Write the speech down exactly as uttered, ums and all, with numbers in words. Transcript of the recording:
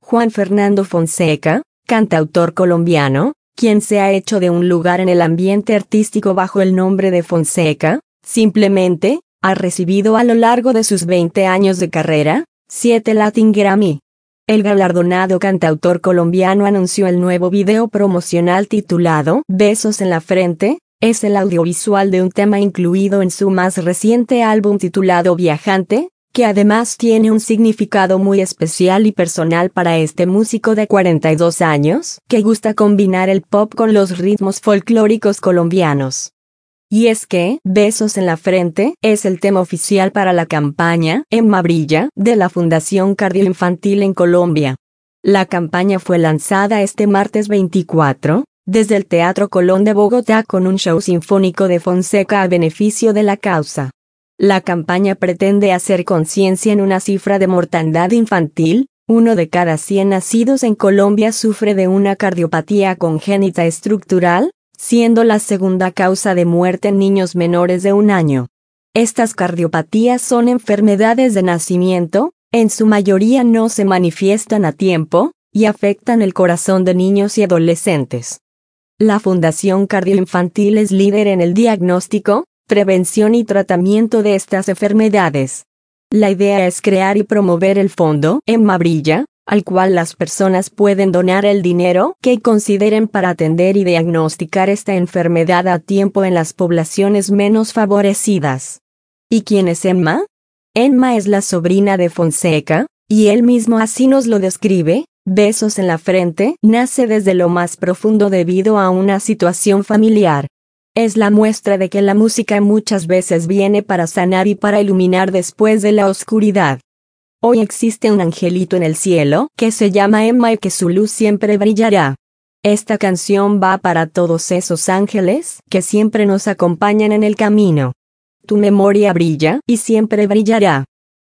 Juan Fernando Fonseca, cantautor colombiano, quien se ha hecho de un lugar en el ambiente artístico bajo el nombre de Fonseca, simplemente, ha recibido a lo largo de sus veinte años de carrera, siete Latin Grammy. El galardonado cantautor colombiano anunció el nuevo video promocional titulado Besos en la Frente. Es el audiovisual de un tema incluido en su más reciente álbum titulado Viajante, que además tiene un significado muy especial y personal para este músico de cuarenta y dos años, que gusta combinar el pop con los ritmos folclóricos colombianos. Y es que, Besos en la Frente, es el tema oficial para la campaña Emma Brilla, de la Fundación Cardioinfantil en Colombia. La campaña fue lanzada este martes veinticuatro, desde el Teatro Colón de Bogotá con un show sinfónico de Fonseca a beneficio de la causa. La campaña pretende hacer conciencia en una cifra de mortandad infantil. Uno de cada cien nacidos en Colombia sufre de una cardiopatía congénita estructural, siendo la segunda causa de muerte en niños menores de un año. Estas cardiopatías son enfermedades de nacimiento, en su mayoría no se manifiestan a tiempo, y afectan el corazón de niños y adolescentes. La Fundación Cardioinfantil es líder en el diagnóstico, prevención y tratamiento de estas enfermedades. La idea es crear y promover el fondo Emma Brilla, al cual las personas pueden donar el dinero que consideren para atender y diagnosticar esta enfermedad a tiempo en las poblaciones menos favorecidas. ¿Y quién es Emma? Emma es la sobrina de Fonseca, y él mismo así nos lo describe. Besos en la Frente nace desde lo más profundo debido a una situación familiar. Es la muestra de que la música muchas veces viene para sanar y para iluminar después de la oscuridad. Hoy existe un angelito en el cielo que se llama Emma y que su luz siempre brillará. Esta canción va para todos esos ángeles que siempre nos acompañan en el camino. Tu memoria brilla y siempre brillará.